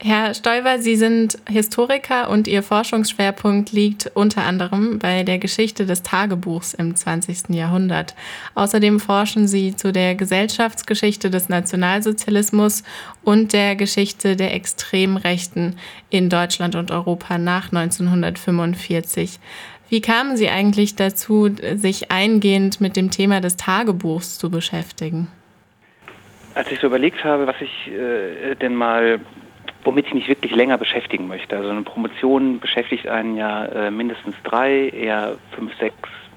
Herr Stoiber, Sie sind Historiker und Ihr Forschungsschwerpunkt liegt unter anderem bei der Geschichte des Tagebuchs im 20. Jahrhundert. Außerdem forschen Sie zu der Gesellschaftsgeschichte des Nationalsozialismus und der Geschichte der Extremrechten in Deutschland und Europa nach 1945. Wie kamen Sie eigentlich dazu, sich eingehend mit dem Thema des Tagebuchs zu beschäftigen? Als ich so überlegt habe, womit ich mich wirklich länger beschäftigen möchte. Also eine Promotion beschäftigt einen ja mindestens 3, eher 5, 6,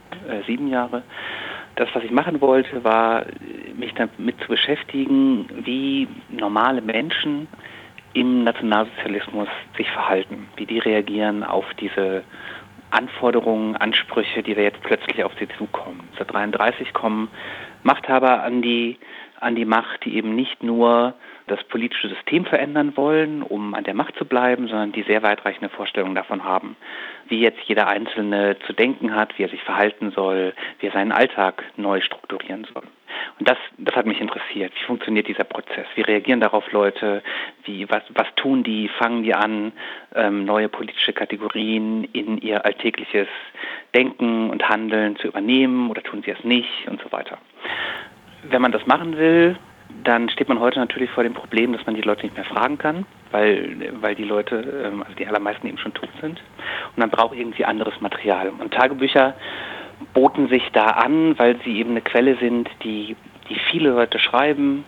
7 Jahre. Das, was ich machen wollte, war, mich damit zu beschäftigen, wie normale Menschen im Nationalsozialismus sich verhalten, wie die reagieren auf diese Anforderungen, Ansprüche, die da jetzt plötzlich auf sie zukommen. 1933 kommen Machthaber an die Macht, die eben nicht nur das politische System verändern wollen, um an der Macht zu bleiben, sondern die sehr weitreichende Vorstellungen davon haben, wie jetzt jeder Einzelne zu denken hat, wie er sich verhalten soll, wie er seinen Alltag neu strukturieren soll. Und das hat mich interessiert. Wie funktioniert dieser Prozess? Wie reagieren darauf Leute? Was tun die? Fangen die an, neue politische Kategorien in ihr alltägliches Denken und Handeln zu übernehmen oder tun sie es nicht und so weiter? Wenn man das machen will, dann steht man heute natürlich vor dem Problem, dass man die Leute nicht mehr fragen kann, weil die Leute, also die allermeisten eben schon tot sind. Und man braucht irgendwie anderes Material. Und Tagebücher boten sich da an, weil sie eben eine Quelle sind, die viele Leute schreiben,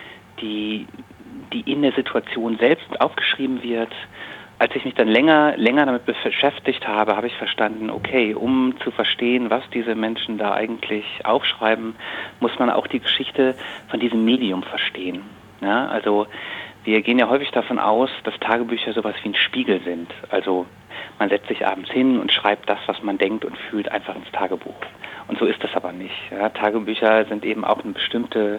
die in der Situation selbst aufgeschrieben wird. Als ich mich dann länger damit beschäftigt habe, habe ich verstanden, okay, um zu verstehen, was diese Menschen da eigentlich aufschreiben, muss man auch die Geschichte von diesem Medium verstehen. Ja, also wir gehen ja häufig davon aus, dass Tagebücher sowas wie ein Spiegel sind. Also man setzt sich abends hin und schreibt das, was man denkt und fühlt, einfach ins Tagebuch. Und so ist das aber nicht. Ja, Tagebücher sind eben auch eine bestimmtes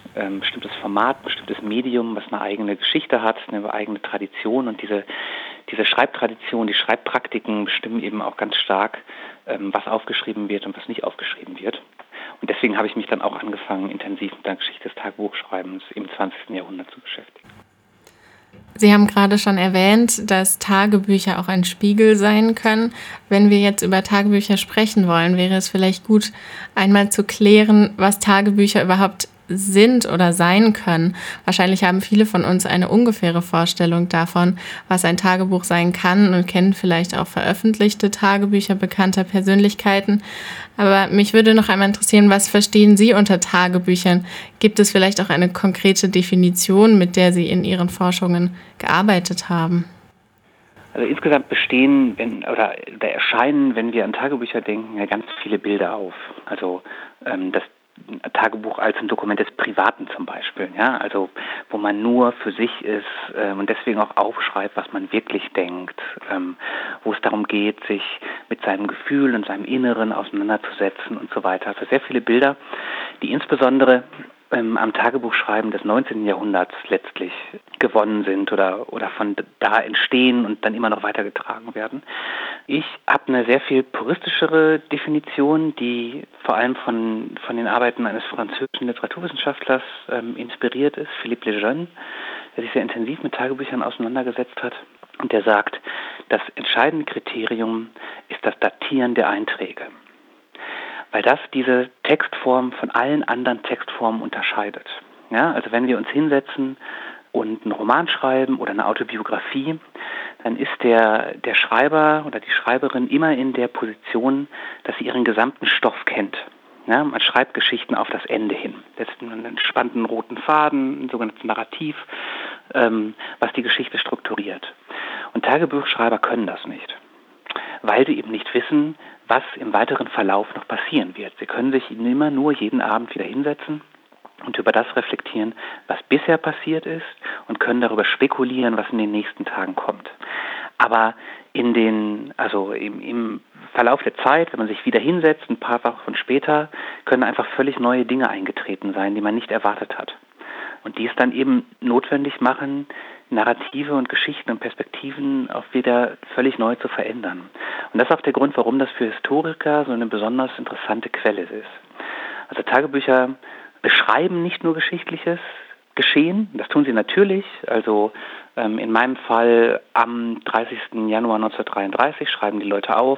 Format, ein bestimmtes Medium, was eine eigene Geschichte hat, eine eigene Tradition, und diese Schreibtradition, die Schreibpraktiken bestimmen eben auch ganz stark, was aufgeschrieben wird und was nicht aufgeschrieben wird. Und deswegen habe ich mich dann auch angefangen, intensiv mit der Geschichte des Tagebuchschreibens im 20. Jahrhundert zu beschäftigen. Sie haben gerade schon erwähnt, dass Tagebücher auch ein Spiegel sein können. Wenn wir jetzt über Tagebücher sprechen wollen, wäre es vielleicht gut, einmal zu klären, was Tagebücher überhaupt sind oder sein können. Wahrscheinlich haben viele von uns eine ungefähre Vorstellung davon, was ein Tagebuch sein kann, und kennen vielleicht auch veröffentlichte Tagebücher bekannter Persönlichkeiten. Aber mich würde noch einmal interessieren, was verstehen Sie unter Tagebüchern? Gibt es vielleicht auch eine konkrete Definition, mit der Sie in Ihren Forschungen gearbeitet haben? Also insgesamt erscheinen, wenn wir an Tagebücher denken, ja ganz viele Bilder auf. Also das Tagebuch als ein Dokument des Privaten zum Beispiel, ja, also wo man nur für sich ist und deswegen auch aufschreibt, was man wirklich denkt, wo es darum geht, sich mit seinem Gefühl und seinem Inneren auseinanderzusetzen und so weiter. Also sehr viele Bilder, die insbesondere am Tagebuchschreiben des 19. Jahrhunderts letztlich gewonnen sind oder von da entstehen und dann immer noch weitergetragen werden. Ich habe eine sehr viel puristischere Definition, die vor allem von den Arbeiten eines französischen Literaturwissenschaftlers inspiriert ist, Philippe Lejeune, der sich sehr intensiv mit Tagebüchern auseinandergesetzt hat. Und der sagt, das entscheidende Kriterium ist das Datieren der Einträge, weil das diese Textform von allen anderen Textformen unterscheidet. Ja, also wenn wir uns hinsetzen und einen Roman schreiben oder eine Autobiografie, dann ist der Schreiber oder die Schreiberin immer in der Position, dass sie ihren gesamten Stoff kennt. Ja, man schreibt Geschichten auf das Ende hin, setzt einen entspannten roten Faden, ein sogenanntes Narrativ, was die Geschichte strukturiert. Und Tagebuchschreiber können das nicht, weil sie eben nicht wissen, was im weiteren Verlauf noch passieren wird. Sie können sich immer nur jeden Abend wieder hinsetzen und über das reflektieren, was bisher passiert ist, und können darüber spekulieren, was in den nächsten Tagen kommt. Aber im Verlauf der Zeit, wenn man sich wieder hinsetzt, ein paar Wochen später, können einfach völlig neue Dinge eingetreten sein, die man nicht erwartet hat. Und die es dann eben notwendig machen, Narrative und Geschichten und Perspektiven auch wieder völlig neu zu verändern. Und das ist auch der Grund, warum das für Historiker so eine besonders interessante Quelle ist. Also Tagebücher beschreiben nicht nur Geschichtliches, geschehen. Das tun sie natürlich. Also in meinem Fall am 30. Januar 1933 schreiben die Leute auf,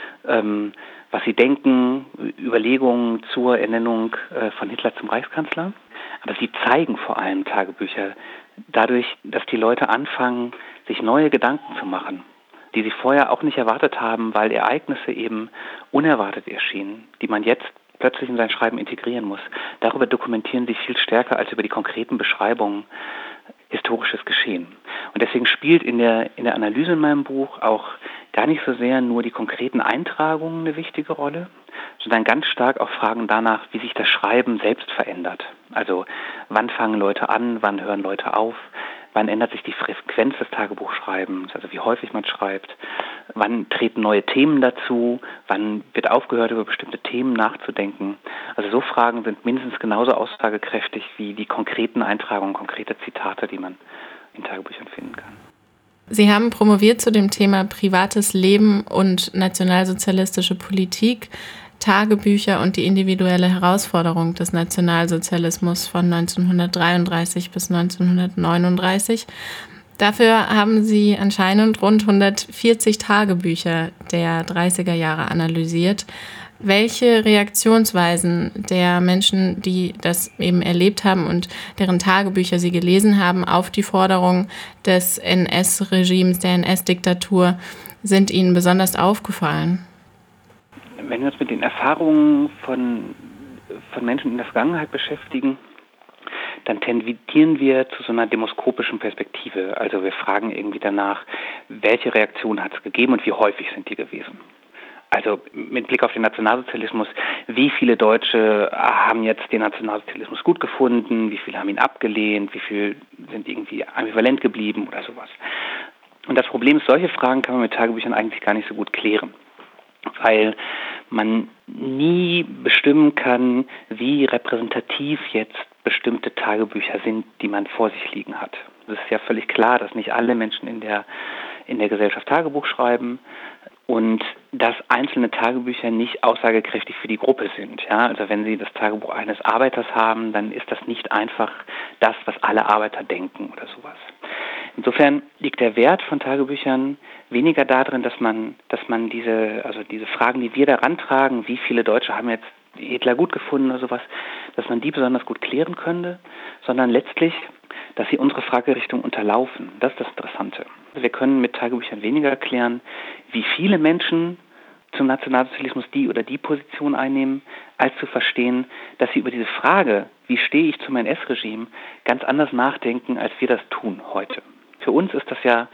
was sie denken, Überlegungen zur Ernennung von Hitler zum Reichskanzler. Aber sie zeigen vor allem Tagebücher dadurch, dass die Leute anfangen, sich neue Gedanken zu machen, die sie vorher auch nicht erwartet haben, weil Ereignisse eben unerwartet erschienen, die man jetzt plötzlich in sein Schreiben integrieren muss. Darüber dokumentieren sie viel stärker als über die konkreten Beschreibungen historisches Geschehen. Und deswegen spielt in der Analyse in meinem Buch auch gar nicht so sehr nur die konkreten Eintragungen eine wichtige Rolle, sondern ganz stark auch Fragen danach, wie sich das Schreiben selbst verändert. Also wann fangen Leute an, wann hören Leute auf, wann ändert sich die Frequenz des Tagebuchschreibens, also wie häufig man schreibt, wann treten neue Themen dazu, wann wird aufgehört, über bestimmte Themen nachzudenken. Also so Fragen sind mindestens genauso aussagekräftig wie die konkreten Eintragungen, konkrete Zitate, die man in Tagebüchern finden kann. Sie haben promoviert zu dem Thema privates Leben und nationalsozialistische Politik, Tagebücher und die individuelle Herausforderung des Nationalsozialismus von 1933 bis 1939. Dafür haben Sie anscheinend rund 140 Tagebücher der 30er Jahre analysiert. Welche Reaktionsweisen der Menschen, die das eben erlebt haben und deren Tagebücher sie gelesen haben, auf die Forderung des NS-Regimes, der NS-Diktatur, sind Ihnen besonders aufgefallen? Wenn wir uns mit den Erfahrungen von Menschen in der Vergangenheit beschäftigen, dann tendieren wir zu so einer demoskopischen Perspektive. Also wir fragen irgendwie danach, welche Reaktionen hat es gegeben und wie häufig sind die gewesen. Also mit Blick auf den Nationalsozialismus, wie viele Deutsche haben jetzt den Nationalsozialismus gut gefunden, wie viele haben ihn abgelehnt, wie viele sind irgendwie ambivalent geblieben oder sowas. Und das Problem ist, solche Fragen kann man mit Tagebüchern eigentlich gar nicht so gut klären, weil man nie bestimmen kann, wie repräsentativ jetzt bestimmte Tagebücher sind, die man vor sich liegen hat. Es ist ja völlig klar, dass nicht alle Menschen in der Gesellschaft Tagebuch schreiben und dass einzelne Tagebücher nicht aussagekräftig für die Gruppe sind. Ja? Also wenn Sie das Tagebuch eines Arbeiters haben, dann ist das nicht einfach das, was alle Arbeiter denken oder sowas. Insofern liegt der Wert von Tagebüchern weniger darin, dass man diese Fragen, die wir da rantragen, wie viele Deutsche haben jetzt Hitler gut gefunden oder sowas, dass man die besonders gut klären könnte, sondern letztlich, dass sie unsere Fragerichtung unterlaufen. Das ist das Interessante. Wir können mit Tagebüchern weniger erklären, wie viele Menschen zum Nationalsozialismus die oder die Position einnehmen, als zu verstehen, dass sie über diese Frage, wie stehe ich zum NS-Regime, ganz anders nachdenken, als wir das tun heute. Für uns ist das ja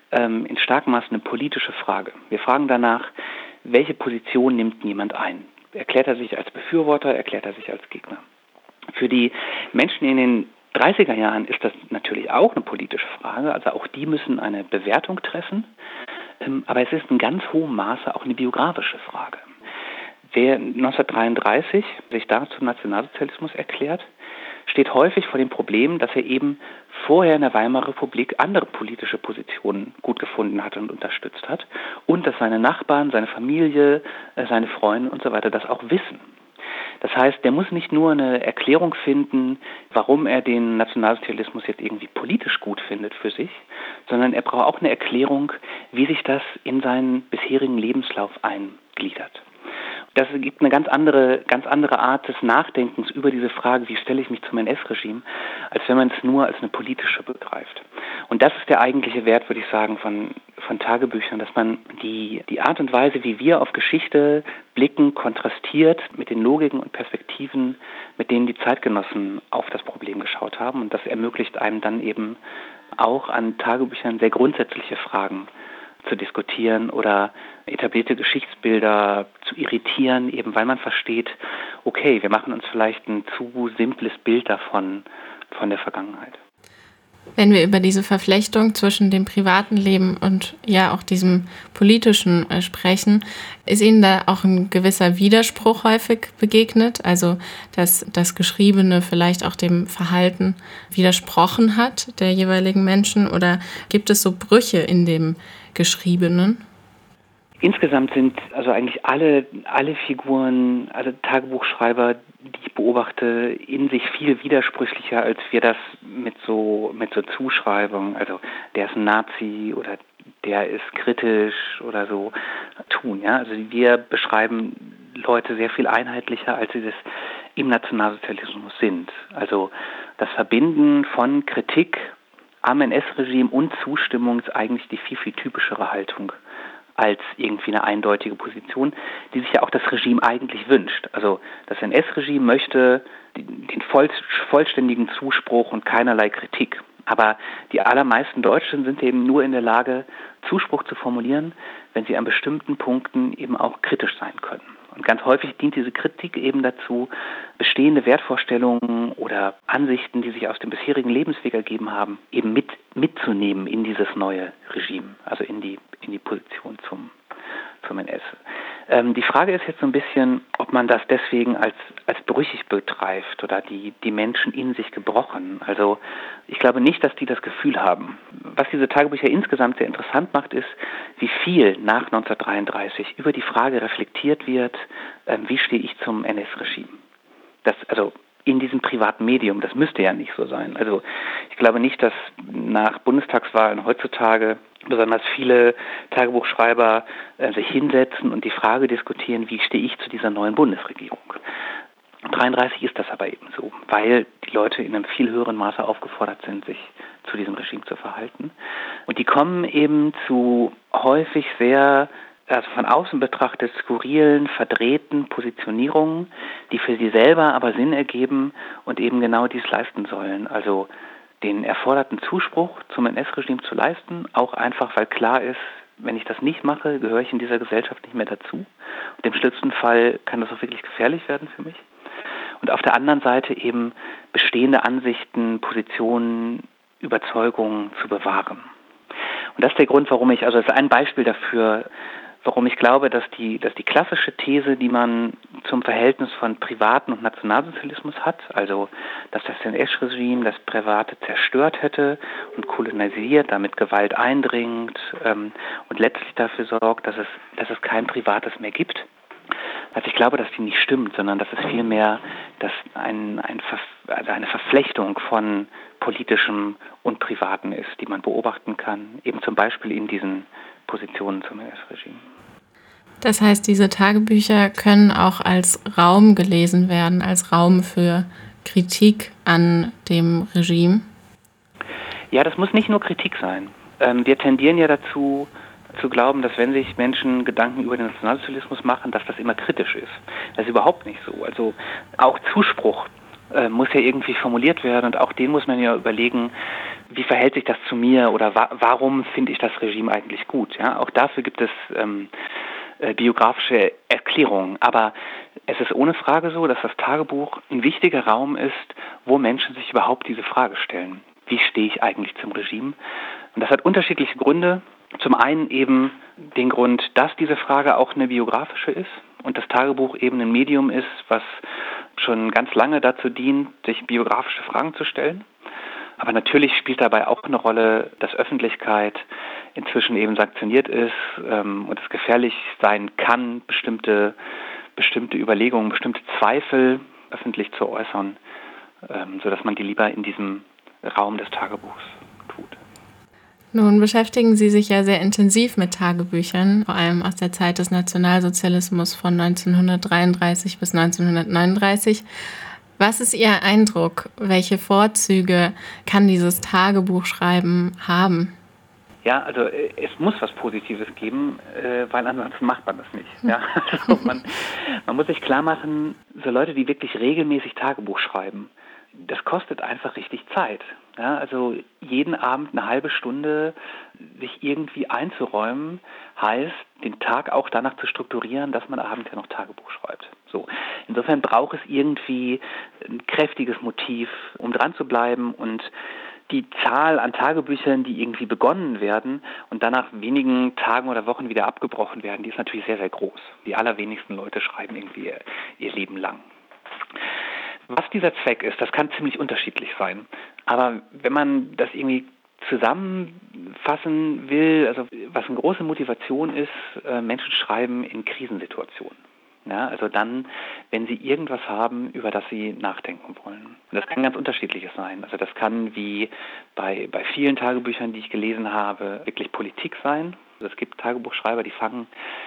in starkem Maße eine politische Frage. Wir fragen danach, welche Position nimmt jemand ein? Erklärt er sich als Befürworter, erklärt er sich als Gegner? Für die Menschen in den 30er Jahren ist das natürlich auch eine politische Frage, also auch die müssen eine Bewertung treffen, aber es ist in ganz hohem Maße auch eine biografische Frage. Wer 1933 sich da zum Nationalsozialismus erklärt, steht häufig vor dem Problem, dass er eben vorher in der Weimarer Republik andere politische Positionen gut gefunden hat und unterstützt hat und dass seine Nachbarn, seine Familie, seine Freunde und so weiter das auch wissen. Das heißt, der muss nicht nur eine Erklärung finden, warum er den Nationalsozialismus jetzt irgendwie politisch gut findet für sich, sondern er braucht auch eine Erklärung, wie sich das in seinen bisherigen Lebenslauf eingliedert. Das gibt eine ganz andere Art des Nachdenkens über diese Frage, wie stelle ich mich zum NS-Regime, als wenn man es nur als eine politische begreift. Und das ist der eigentliche Wert, würde ich sagen, von Tagebüchern, dass man die Art und Weise, wie wir auf Geschichte blicken, kontrastiert mit den Logiken und Perspektiven, mit denen die Zeitgenossen auf das Problem geschaut haben. Und das ermöglicht einem dann eben auch an Tagebüchern sehr grundsätzliche Fragen zu diskutieren oder etablierte Geschichtsbilder zu irritieren, eben weil man versteht, okay, wir machen uns vielleicht ein zu simples Bild davon, von der Vergangenheit. Wenn wir über diese Verflechtung zwischen dem privaten Leben und ja auch diesem politischen sprechen, ist Ihnen da auch ein gewisser Widerspruch häufig begegnet? Also, dass das Geschriebene vielleicht auch dem Verhalten widersprochen hat der jeweiligen Menschen? Oder gibt es so Brüche in dem Geschriebenen? Insgesamt sind also eigentlich alle Figuren, also Tagebuchschreiber, die ich beobachte, in sich viel widersprüchlicher, als wir das mit so Zuschreibungen, also der ist ein Nazi oder der ist kritisch oder so tun. Ja? Also wir beschreiben Leute sehr viel einheitlicher, als sie das im Nationalsozialismus sind. Also das Verbinden von Kritik am NS-Regime und Zustimmung ist eigentlich die viel, viel typischere Haltung als irgendwie eine eindeutige Position, die sich ja auch das Regime eigentlich wünscht. Also das NS-Regime möchte den vollständigen Zuspruch und keinerlei Kritik. Aber die allermeisten Deutschen sind eben nur in der Lage, Zuspruch zu formulieren, wenn sie an bestimmten Punkten eben auch kritisch sein können. Und ganz häufig dient diese Kritik eben dazu, bestehende Wertvorstellungen oder Ansichten, die sich aus dem bisherigen Lebensweg ergeben haben, eben mitzunehmen in dieses neue Regime, also in die Position zum NS. Die Frage ist jetzt so ein bisschen, ob man das deswegen als brüchig begreift oder die Menschen in sich gebrochen. Also ich glaube nicht, dass die das Gefühl haben. Was diese Tagebücher insgesamt sehr interessant macht, ist, wie viel nach 1933 über die Frage reflektiert wird, wie stehe ich zum NS-Regime. Das, also in diesem privaten Medium, das müsste ja nicht so sein. Also ich glaube nicht, dass nach Bundestagswahlen heutzutage besonders viele Tagebuchschreiber sich hinsetzen und die Frage diskutieren, wie stehe ich zu dieser neuen Bundesregierung. 1933 ist das aber eben so, weil die Leute in einem viel höheren Maße aufgefordert sind, sich zu diesem Regime zu verhalten. Und die kommen eben zu häufig sehr, also von außen betrachtet, skurrilen, verdrehten Positionierungen, die für sie selber aber Sinn ergeben und eben genau dies leisten sollen. Also den erforderten Zuspruch zum NS-Regime zu leisten, auch einfach, weil klar ist, wenn ich das nicht mache, gehöre ich in dieser Gesellschaft nicht mehr dazu. Und im schlimmsten Fall kann das auch wirklich gefährlich werden für mich. Und auf der anderen Seite eben bestehende Ansichten, Positionen, Überzeugungen zu bewahren. Und das ist der Grund, warum ich, also das ist ein Beispiel dafür, warum ich glaube, dass die klassische These, die man zum Verhältnis von Privaten und Nationalsozialismus hat, also dass das NS-Regime das Private zerstört hätte und kolonialisiert, damit Gewalt eindringt und letztlich dafür sorgt, dass es kein Privates mehr gibt. Also ich glaube, dass die nicht stimmt, sondern dass es vielmehr eine Verflechtung von Politischem und Privaten ist, die man beobachten kann, eben zum Beispiel in diesen Positionen zum NS-Regime. Das heißt, diese Tagebücher können auch als Raum gelesen werden, als Raum für Kritik an dem Regime? Ja, das muss nicht nur Kritik sein. Wir tendieren ja dazu, zu glauben, dass wenn sich Menschen Gedanken über den Nationalsozialismus machen, dass das immer kritisch ist. Das ist überhaupt nicht so. Also auch Zuspruch muss ja irgendwie formuliert werden und auch den muss man ja überlegen, wie verhält sich das zu mir oder warum finde ich das Regime eigentlich gut. Ja? Auch dafür gibt es biografische Erklärungen. Aber es ist ohne Frage so, dass das Tagebuch ein wichtiger Raum ist, wo Menschen sich überhaupt diese Frage stellen. Wie stehe ich eigentlich zum Regime? Und das hat unterschiedliche Gründe. Zum einen eben den Grund, dass diese Frage auch eine biografische ist und das Tagebuch eben ein Medium ist, was schon ganz lange dazu dient, sich biografische Fragen zu stellen. Aber natürlich spielt dabei auch eine Rolle, dass Öffentlichkeit inzwischen eben sanktioniert ist und es gefährlich sein kann, bestimmte Überlegungen, bestimmte Zweifel öffentlich zu äußern, sodass man die lieber in diesem Raum des Tagebuchs tut. Nun beschäftigen Sie sich ja sehr intensiv mit Tagebüchern, vor allem aus der Zeit des Nationalsozialismus von 1933 bis 1939. Was ist Ihr Eindruck? Welche Vorzüge kann dieses Tagebuchschreiben haben? Ja, also es muss was Positives geben, weil ansonsten macht man das nicht. Ja? Also man muss sich klar machen, so Leute, die wirklich regelmäßig Tagebuch schreiben, das kostet einfach richtig Zeit. Ja? Also jeden Abend eine halbe Stunde sich irgendwie einzuräumen, heißt, den Tag auch danach zu strukturieren, dass man abends ja noch Tagebuch schreibt. So. Insofern braucht es irgendwie ein kräftiges Motiv, um dran zu bleiben, und die Zahl an Tagebüchern, die irgendwie begonnen werden und dann nach wenigen Tagen oder Wochen wieder abgebrochen werden, die ist natürlich sehr, sehr groß. Die allerwenigsten Leute schreiben irgendwie ihr Leben lang. Was dieser Zweck ist, das kann ziemlich unterschiedlich sein. Aber wenn man das irgendwie zusammenfassen will, also was eine große Motivation ist, Menschen schreiben in Krisensituationen. Ja, also dann, wenn sie irgendwas haben, über das sie nachdenken wollen. Und das kann ganz unterschiedliches sein. Also das kann wie bei vielen Tagebüchern, die ich gelesen habe, wirklich Politik sein. Also es gibt Tagebuchschreiber, die fangen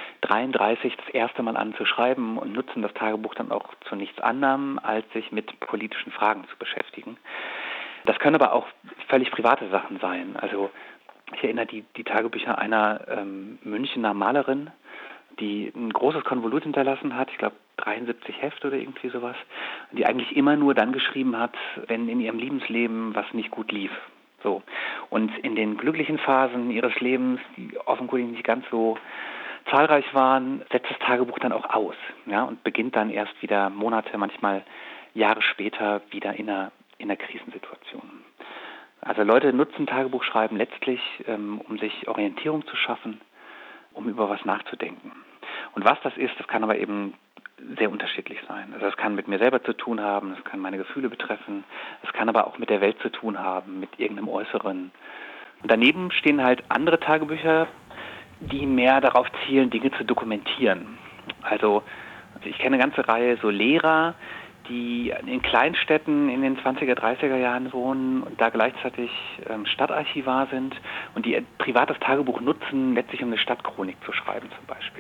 33 das erste Mal an zu schreiben und nutzen das Tagebuch dann auch zu nichts anderem, als sich mit politischen Fragen zu beschäftigen. Das können aber auch völlig private Sachen sein. Also ich erinnere die Tagebücher einer Münchner Malerin, die ein großes Konvolut hinterlassen hat, ich glaube 73 Hefte oder irgendwie sowas, und die eigentlich immer nur dann geschrieben hat, wenn in ihrem Lebensleben was nicht gut lief. So. Und in den glücklichen Phasen ihres Lebens, die offenkundig nicht ganz so zahlreich waren, setzt das Tagebuch dann auch aus, ja, und beginnt dann erst wieder Monate, manchmal Jahre später wieder in einer Krisensituation. Also Leute nutzen Tagebuchschreiben letztlich, um sich Orientierung zu schaffen, um über was nachzudenken. Und was das ist, das kann aber eben sehr unterschiedlich sein. Also das kann mit mir selber zu tun haben, das kann meine Gefühle betreffen, das kann aber auch mit der Welt zu tun haben, mit irgendeinem Äußeren. Und daneben stehen halt andere Tagebücher, die mehr darauf zielen, Dinge zu dokumentieren. Also ich kenne eine ganze Reihe so Lehrer, die in Kleinstädten in den 20er, 30er Jahren wohnen und da gleichzeitig Stadtarchivar sind und die ein privates Tagebuch nutzen, letztlich um eine Stadtchronik zu schreiben zum Beispiel.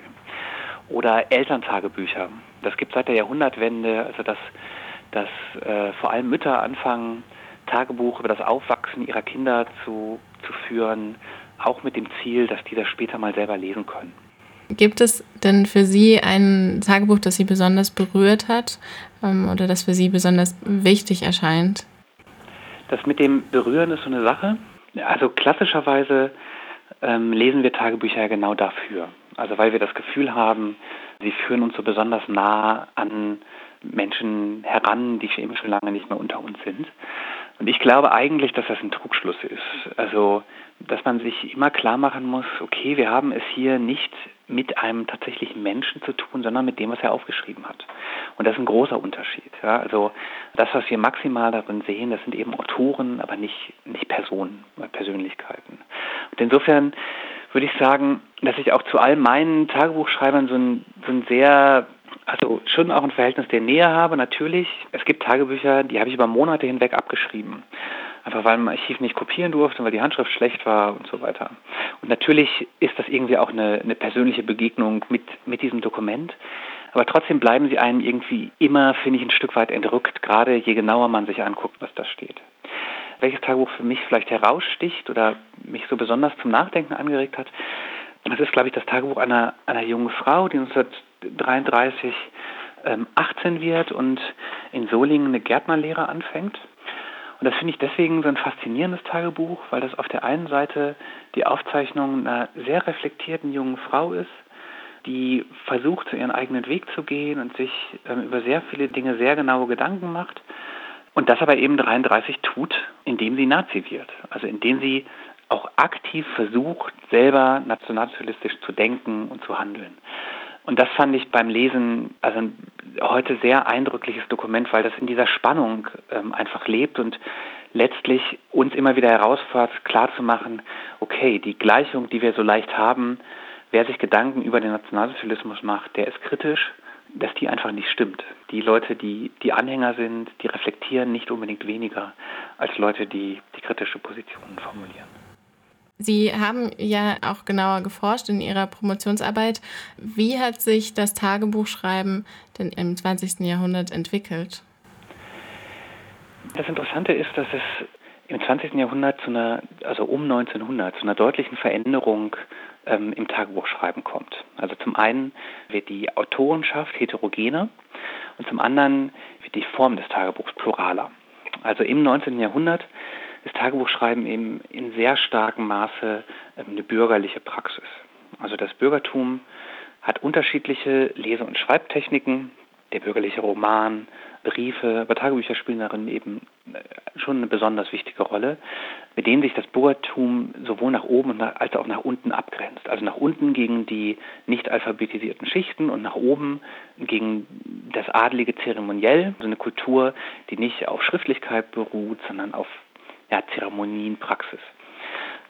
Oder Elterntagebücher. Das gibt es seit der Jahrhundertwende, also dass vor allem Mütter anfangen, Tagebuch über das Aufwachsen ihrer Kinder zu führen, auch mit dem Ziel, dass die das später mal selber lesen können. Gibt es denn für Sie ein Tagebuch, das Sie besonders berührt hat oder das für Sie besonders wichtig erscheint? Das mit dem Berühren ist so eine Sache. Also klassischerweise lesen wir Tagebücher ja genau dafür. Also weil wir das Gefühl haben, sie führen uns so besonders nah an Menschen heran, die eben schon lange nicht mehr unter uns sind. Und ich glaube eigentlich, dass das ein Trugschluss ist. Also, dass man sich immer klar machen muss, okay, wir haben es hier nicht mit einem tatsächlichen Menschen zu tun, sondern mit dem, was er aufgeschrieben hat. Und das ist ein großer Unterschied. Ja? Also das, was wir maximal darin sehen, das sind eben Autoren, aber nicht Personen, Persönlichkeiten. Und insofern würde ich sagen, dass ich auch zu all meinen Tagebuchschreibern so ein sehr, also schon auch ein Verhältnis der Nähe habe, natürlich. Es gibt Tagebücher, die habe ich über Monate hinweg abgeschrieben. Einfach weil mein Archiv nicht kopieren durfte, weil die Handschrift schlecht war und so weiter. Und natürlich ist das irgendwie auch eine persönliche Begegnung mit diesem Dokument. Aber trotzdem bleiben sie einem irgendwie immer, finde ich, ein Stück weit entrückt, gerade je genauer man sich anguckt, was da steht. Welches Tagebuch für mich vielleicht heraussticht oder mich so besonders zum Nachdenken angeregt hat, das ist, glaube ich, das Tagebuch einer jungen Frau, die 1933 18 wird und in Solingen eine Gärtnerlehre anfängt. Und das finde ich deswegen so ein faszinierendes Tagebuch, weil das auf der einen Seite die Aufzeichnung einer sehr reflektierten jungen Frau ist, die versucht, zu ihren eigenen Weg zu gehen und sich über sehr viele Dinge sehr genaue Gedanken macht. Und das aber eben 33 tut, indem sie Nazi wird. Also indem sie auch aktiv versucht, selber nationalsozialistisch zu denken und zu handeln. Und das fand ich beim Lesen also ein heute sehr eindrückliches Dokument, weil das in dieser Spannung einfach lebt und letztlich uns immer wieder herausfordert, klarzumachen, okay, die Gleichung, die wir so leicht haben, wer sich Gedanken über den Nationalsozialismus macht, der ist kritisch, dass die einfach nicht stimmt. Die Leute, die Anhänger sind, die reflektieren nicht unbedingt weniger als Leute, die kritische Positionen formulieren. Sie haben ja auch genauer geforscht in Ihrer Promotionsarbeit. Wie hat sich das Tagebuchschreiben denn im 20. Jahrhundert entwickelt? Das Interessante ist, dass es im 20. Jahrhundert um 1900 zu einer deutlichen Veränderung im Tagebuchschreiben kommt. Also zum einen wird die Autorenschaft heterogener und zum anderen wird die Form des Tagebuchs pluraler. Also im 19. Jahrhundert ist Tagebuchschreiben eben in sehr starkem Maße eine bürgerliche Praxis. Also das Bürgertum hat unterschiedliche Lese- und Schreibtechniken. Der bürgerliche Roman, Briefe, aber Tagebücher spielen darin eben schon eine besonders wichtige Rolle, mit denen sich das Bürgertum sowohl nach oben als auch nach unten abgrenzt. Also nach unten gegen die nicht alphabetisierten Schichten und nach oben gegen das adlige Zeremoniell, so eine Kultur, die nicht auf Schriftlichkeit beruht, sondern auf Zeremonien, Praxis.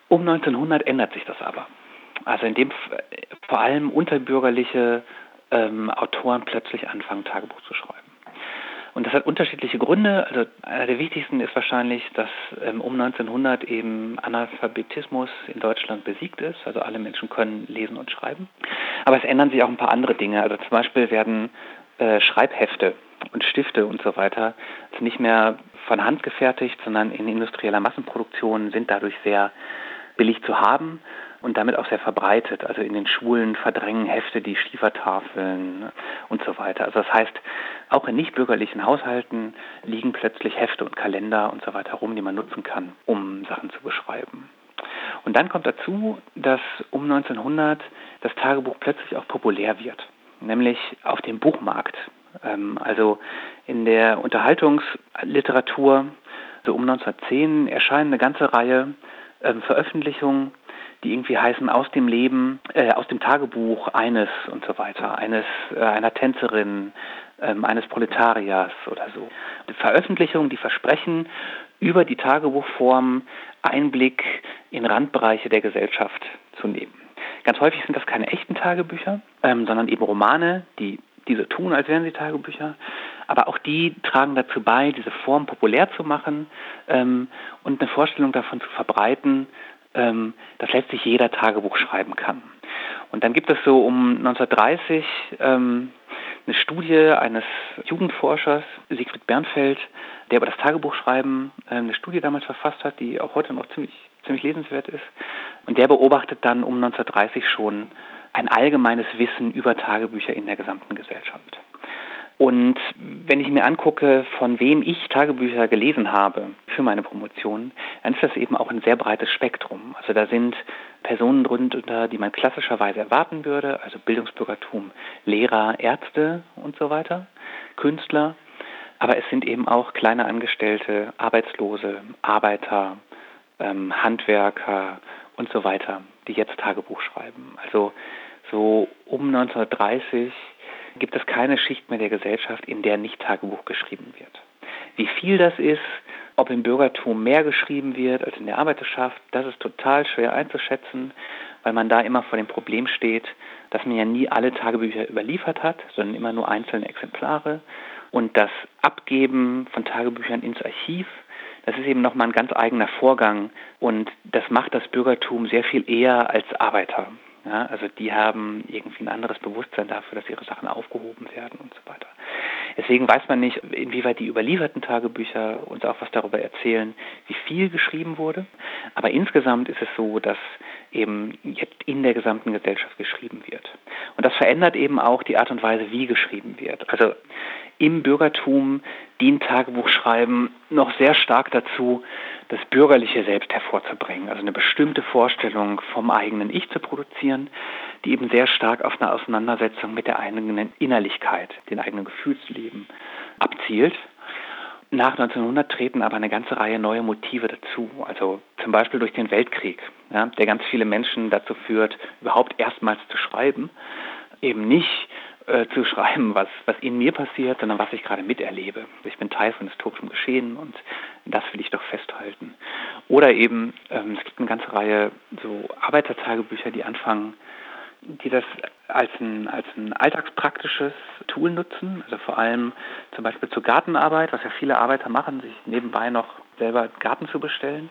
Um 1900 ändert sich das aber. Also indem vor allem unterbürgerliche Autoren plötzlich anfangen, Tagebuch zu schreiben. Und das hat unterschiedliche Gründe. Also einer der wichtigsten ist wahrscheinlich, dass um 1900 eben Analphabetismus in Deutschland besiegt ist. Also alle Menschen können lesen und schreiben. Aber es ändern sich auch ein paar andere Dinge. Also zum Beispiel werden Schreibhefte und Stifte und so weiter nicht mehr von Hand gefertigt, sondern in industrieller Massenproduktion, sind dadurch sehr billig zu haben und damit auch sehr verbreitet. Also in den Schulen verdrängen Hefte die Schiefertafeln und so weiter. Also das heißt, auch in nichtbürgerlichen Haushalten liegen plötzlich Hefte und Kalender und so weiter rum, die man nutzen kann, um Sachen zu beschreiben. Und dann kommt dazu, dass um 1900 das Tagebuch plötzlich auch populär wird, nämlich auf dem Buchmarkt. Also in der Unterhaltungsliteratur, so um 1910, erscheinen eine ganze Reihe Veröffentlichungen, die irgendwie heißen aus dem Leben, aus dem Tagebuch eines und so weiter, einer Tänzerin, eines Proletariers oder so. Veröffentlichungen, die versprechen, über die Tagebuchform Einblick in Randbereiche der Gesellschaft zu nehmen. Ganz häufig sind das keine echten Tagebücher, sondern eben Romane, die so tun, als wären sie Tagebücher. Aber auch die tragen dazu bei, diese Form populär zu machen und eine Vorstellung davon zu verbreiten, dass letztlich jeder Tagebuch schreiben kann. Und dann gibt es so um 1930 eine Studie eines Jugendforschers, Siegfried Bernfeld, der über das Tagebuchschreiben eine Studie damals verfasst hat, die auch heute noch ziemlich lesenswert ist. Und der beobachtet dann um 1930 schon ein allgemeines Wissen über Tagebücher in der gesamten Gesellschaft. Und wenn ich mir angucke, von wem ich Tagebücher gelesen habe für meine Promotion, dann ist das eben auch ein sehr breites Spektrum. Also da sind Personen drunter, die man klassischerweise erwarten würde, also Bildungsbürgertum, Lehrer, Ärzte und so weiter, Künstler. Aber es sind eben auch kleine Angestellte, Arbeitslose, Arbeiter, Handwerker und so weiter, die jetzt Tagebuch schreiben. Also so um 1930 gibt es keine Schicht mehr der Gesellschaft, in der nicht Tagebuch geschrieben wird. Wie viel das ist, ob im Bürgertum mehr geschrieben wird als in der Arbeiterschaft, das ist total schwer einzuschätzen, weil man da immer vor dem Problem steht, dass man ja nie alle Tagebücher überliefert hat, sondern immer nur einzelne Exemplare. Und das Abgeben von Tagebüchern ins Archiv, das ist eben nochmal ein ganz eigener Vorgang und das macht das Bürgertum sehr viel eher als Arbeiter. Ja, also die haben irgendwie ein anderes Bewusstsein dafür, dass ihre Sachen aufgehoben werden und so weiter. Deswegen weiß man nicht, inwieweit die überlieferten Tagebücher uns auch was darüber erzählen, wie viel geschrieben wurde. Aber insgesamt ist es so, dass eben jetzt in der gesamten Gesellschaft geschrieben wird. Und das verändert eben auch die Art und Weise, wie geschrieben wird. Also im Bürgertum dient Tagebuchschreiben noch sehr stark dazu, das bürgerliche Selbst hervorzubringen, also eine bestimmte Vorstellung vom eigenen Ich zu produzieren, die eben sehr stark auf eine Auseinandersetzung mit der eigenen Innerlichkeit, dem eigenen Gefühlsleben abzielt. Nach 1900 treten aber eine ganze Reihe neue Motive dazu, also zum Beispiel durch den Weltkrieg, ja, der ganz viele Menschen dazu führt, überhaupt erstmals zu schreiben, eben nicht zu schreiben, was in mir passiert, sondern was ich gerade miterlebe. Ich bin Teil von historischem Geschehen und das will ich doch festhalten. Oder eben, es gibt eine ganze Reihe so Arbeitertagebücher, die anfangen, die das als ein alltagspraktisches Tool nutzen, also vor allem zum Beispiel zur Gartenarbeit, was ja viele Arbeiter machen, sich nebenbei noch selber Garten zu bestellen,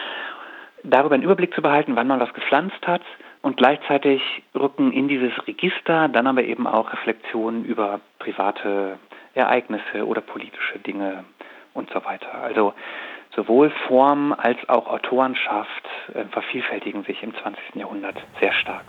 darüber einen Überblick zu behalten, wann man was gepflanzt hat. Und gleichzeitig rücken in dieses Register dann aber eben auch Reflexionen über private Ereignisse oder politische Dinge und so weiter. Also sowohl Form als auch Autorenschaft vervielfältigen sich im 20. Jahrhundert sehr stark.